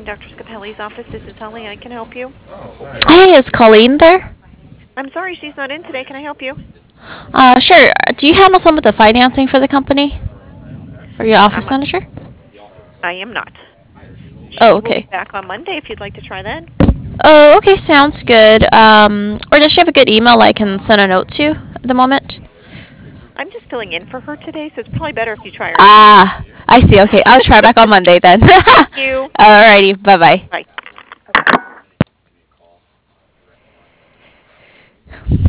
Dr. Scapelli's office. This is Holly. I can help you. Hey, is Colleen there? I'm sorry she's not in today. Can I help you? Sure. Do you handle some of the financing for the company? Or your office Um, manager? I am not. Oh, She will be okay. back on Monday if you'd like to try then. Oh, okay, sounds good. Or does she have a good email I can send a note to at the moment? I'm just filling in for her today, so it's probably better if you try her email. Ah, I see. Okay, I'll try back on Monday then. Thank you. Alrighty, bye bye. Bye.